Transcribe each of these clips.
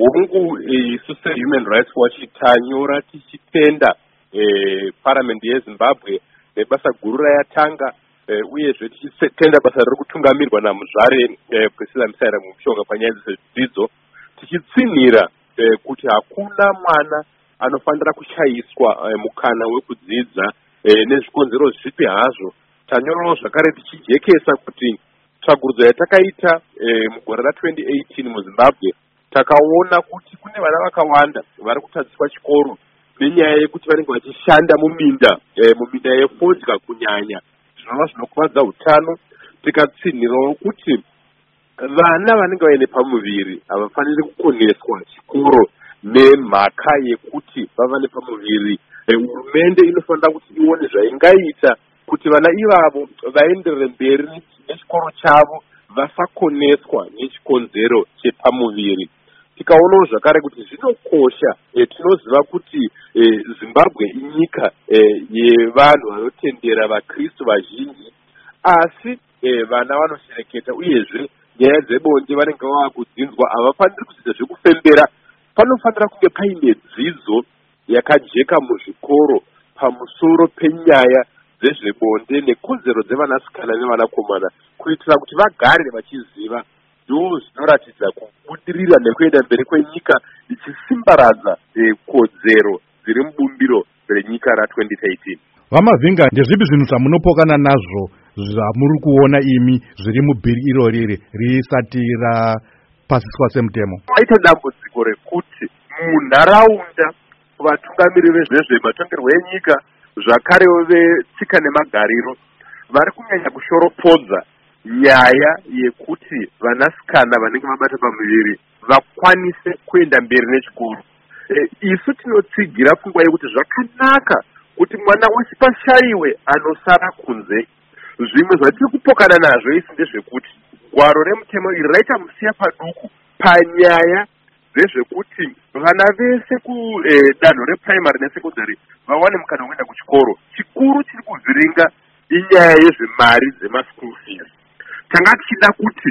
hongu isu sehuman rights watch tanyora tichitenda parliament yezimbabwe nebasa guru rayatanga uyezve tichitenda basa riri kutungamirwa namuzvare priscilla musaira mushonga panyaya dzezvidzidzo tichitsinhira kuti hakuna mwana anofanira kushayiswa mukana wekudzidza nezvikonzero zvipi hazvo. Tanyorawo zvakare tichijekesa kuti tsvagurudzo yatakaita mugore ra2018 muzimbabwe takaona kuti kune vana vakawanda vari kutadziswa chikoro nenyaya yekuti vanenge vachishanda muminda yefodya kunyanya zvinova zvinokuvadza utano. Tikatsinhirawo kuti vana vanenge vaine pamuviri havafaniri kukoneswa chikoro nemhaka yekuti vava nepamuviri. Hurumende inofanira kuti ione zvaingaita kuti vana ivavo vaenderere mberi nechikoro chavo vasakoneswa nechikonzero chepamuviri. Tikaonawo zvakare kuti zvinokosha tinoziva kuti Zimbabwe inyika yevanhu vanotendera vakristu vazhinji, asi vana vanoshereketa uyezve nyaya dzebonde vanenge vava kudzinzwa havafaniri kudzidza zvekufembera. Panofanira kunge paine dzidzo yakajeka muzvikoro pamusoro penyaya dzezvebonde nekodzero dzevanasikana nevanakomana kuitira kuti vagare vachiziva. Ndo zvinoratidza kubudirira nekuenda mberi kwenyika ichisimbaradza kodzero dziri mubumbiro renyika ra2013. Vamavhinga, ndezvipi zvinhu zvamunopokana nazvo zvamuri kuona imi zviri mubhiri iroriri risati rapasiswa semutemo? Paita dambudziko rekuti munharaunda vatungamiriri vezvematongerwo enyika zvakarewo vetsika nemagariro vari kunyanya kushoropodza nyaya yekuti vanasikana vanenge vabata pamuviri vakwanise kuenda mberi nechikoro. Isu tinotsigira pfungwa yekuti zvakanaka kuti mwana wese pashayiwe anosara kunze. Zvimwe zvatiri kupokana nazvo isi ndezvekuti gwaro remutemo iri raita musiya paduku panyaya dzezvekuti vana vese kudanho reprimary nesekondari vawane mukana wekuenda kuchikoro. Chikuru chiri kuvhiringa inyaya yezvemari dzemaschool fees. Tanga tichida kuti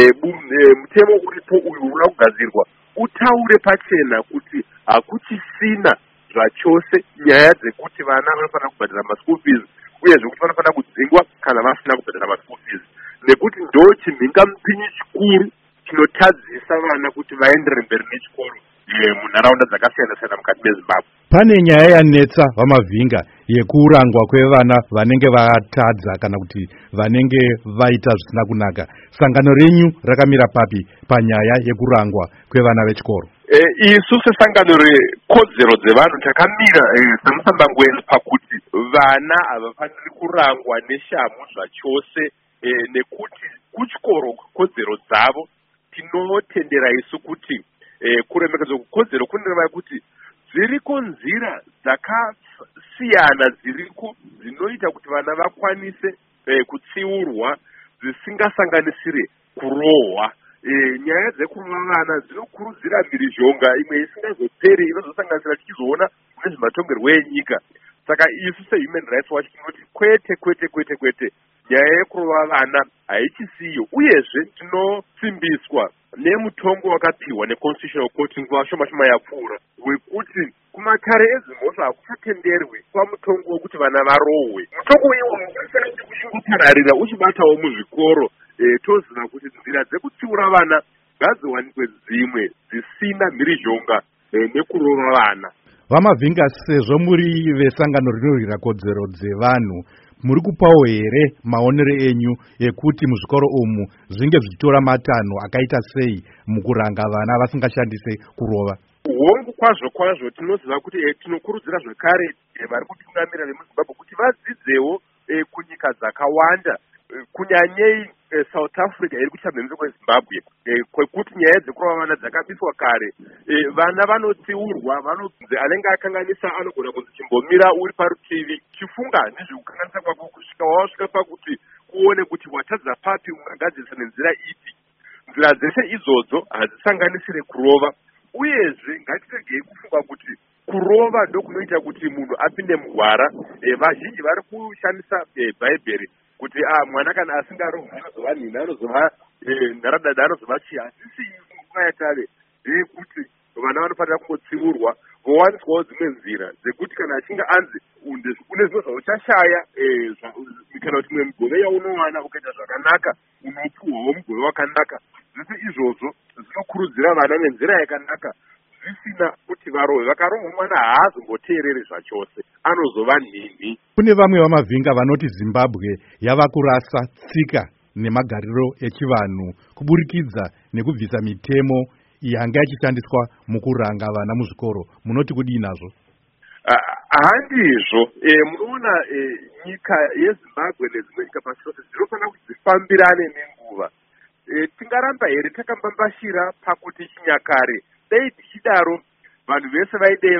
mutemo uripo uyu uri kugadzirwa utaure pachena kuti hakuchisina zvachose nyaya dzekuti vana vanofanira kubhadhara maschool fees uyezve kuti vanofanira kudzingwa kana vasina kubhadhara maschool fees, nekuti ndo chimhingamupinyi chikuru chinotadzisa vana kuti vaendere mberi nechikoro munharaunda dzakasiyana-siyana mukati mezimbabwe. Pane nyaya yanetsa Vamavhinga yekurangwa kwevana vanenge vatadza kana kuti vanenge vaita zvisina kunaka. Sangano renyu rakamira papi panyaya yekurangwa kwevana vechikoro? Isu sesangano rekodzero dzevanhu takamira samusambangweni pakuti vana havafaniri kurangwa neshamu zvachose, nekuti kuchikoro kodzero dzavo tinotendera isu kuti kuremekedzwa kukodzero kunoreva kuti dziriko nzira dzakasiyana dziriko dzinoita kuti vana vakwanise kutsiurwa dzisingasanganisire kurohwa. Nyaya dzekurohwa vana dzinokurudzira mhirizhonga imwe isingazoperi inozosanganisira tichizoona nezvematongerwo enyika. Saka isu sehuman rights watch tinoti kwete nyaya yekurohwa vana haichisiyo, uyezve tinosimbiswa nemutongo wakapiwa neconstitutional court nguva shoma yapfuura wekuti kumatare ezimhosva hakuchatenderwi pamutongo wekuti vana varohwe. Mutongo iwowo unofanira kuti uchingopararira uchibatawo muzvikoro. Toziva kuti nzira dzekutsiura vana ngadziwanikwe dzimwe dzisina mhirizhonga nekurova vana. Vamavhinga, sezvo muri vesangano rinorwira kodzero dzevanhu, muri kupawo here maonero enyu ekuti muzvikoro umu zvinge zvichitora matanho akaita sei mukuranga vana vasingashandise kurova? Hongu kwazvo tinoziva kuti tinokurudzira zvakare vari kutungamira vemuzimbabwe kuti vadzidzewo kunyika dzakawanda, kunyanyei South Africa iri kuchamhembe kweZimbabwe, kwekuti nyaya dzekurova vana dzakabiswa kare. Vana vanotsiurwa, vanonzi anenge akanganisa anogona kunzi chimbomira uri parutivi, chifunga nezvekukanganisa kwako kusvika wasvika pakuti kuone kuti watadza papi ungagadzirisa nenzira ipi. Nzira dzese idzodzo hadzisanganisire kurova, uyezve ngatiregei kufunga kuti kurova ndokunoita kuti munhu apinde mugwara. Vazhinji vari kushandisa bhaibheri kuti mwana kana asingarohwi anozova nini, anozova nharadada, anozova chii. Hatisi nguva yatave kuti vana vanofanira kungotsiurwa vowaniswawo dzimwe nzira dzekuti kana achinge anzi une zvimwe zvauchashaya kana kuti mwe mugove yaunowana ukaita zvakanaka unopuhwawo mugove wakanaka. Zvese izvozvo zvinokurudzira vana nenzira yakanaka zvisina kuti varohwe. Vakarohwa mwana haazomboteereri zvachose, anozova nhini. Kune vamwe vamavhinga vanoti Zimbabwe yava kurasa tsika nemagariro echivanhu kuburikidza nekubvisa mitemo yanga yachishandiswa mukuranga vana muzvikoro. Munoti kudii nazvo? Handizvo. Munoona nyika yeZimbabwe nedzimwe nyika pasi rose dzinofanira kuti dzifambirane nenguva. Tingaramba here takambambashira pakuti chinyakare dai tichidaro vanhu vese vaidei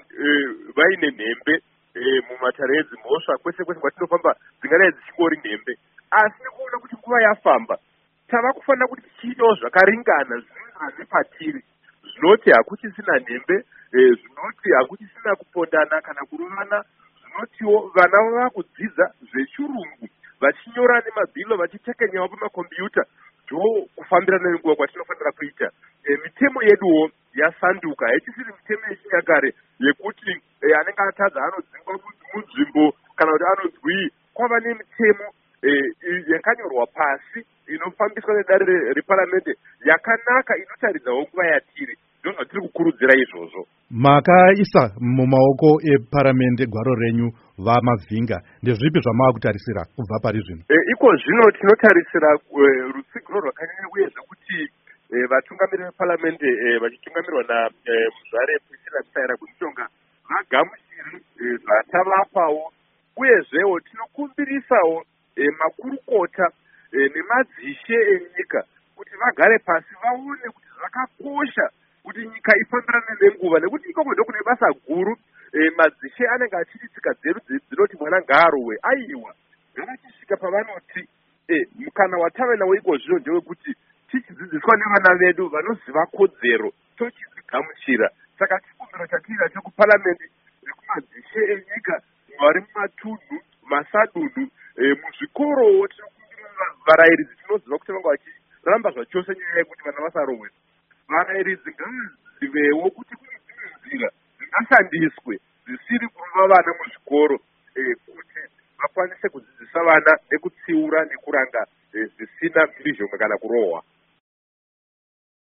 vaine nhembe mumatare edzimhosva kwese kwese kwatinofamba dzingadai dzichingori nhembe. Asi nekuona kuti nguva yafamba tava kufanira kuti tichiitawo zvakaringana zvinoenderana nepatiri, zvinoti hakuchisina nhembe, zvinoti hakuchisina kupondana kana kurovana, zvinotiwo vana vava kudzidza zvechirungu vachinyora nemabhilo vachitekenyawo pamakombiyuta. Ndo kufambirana nenguva kwatinofanira kuita. Mitemo yeduwo yasanduka, haichisiri mitemo yechinyakare yekuti anenge atadza anodzingwa munzvimbo kana kuti anonzwi. Kwava nemitemo yakanyorwa pasi inofambiswa nedare reparamende yakanaka inotaridzawo nguva yatiri. Ndo zvatiri kukurudzira izvozvo. Makaisa mumaoko eparamende gwaro renyu vamavhinga, ndezvipi zvamava kutarisira kubva pari zvino? Iko zvino tinotarisira rutsigiro rwakanyanya uyezve kuti vatungamiriri veparamende vachitungamirwa naMuzvare Priscilla Mutaira Gwitonga vagamuchiri zvatavapawo, uyezvewo tinokumbirisawo makurukota nemadzishe enyika kuti vagare pasi vaone kuti zvakakosha kuti nyika ifambirane nenguva, nekuti ikoko ndo kune basa guru. Madzishe anenge achiti tsika dzedu dzinoti mwana ngaarohwe. Aiwa, ngavachisvika pavanoti mukana watava nawo iko zvino ndewekuti tichidzidziswa nevana vedu vanoziva kodzero tochidzigamuchira. Saka chikumbiro chatiri chekuparamende nekumadzishe enyika vari mumatunhu, masadunhu, muzvikorowo tinokumbira varairidzi tinoziva kuti vanga vachiramba zvachose nyaya yekuti vana vasarohwe. Varairidzi ngazivewo kuti kune dzimwe nzira dzingashandiswe zvisiri kurova vana muzvikoro kuti vakwanise kudzidzisa vana nekutsiura nekuranga zvisina mhirizhonga kana kurohwa.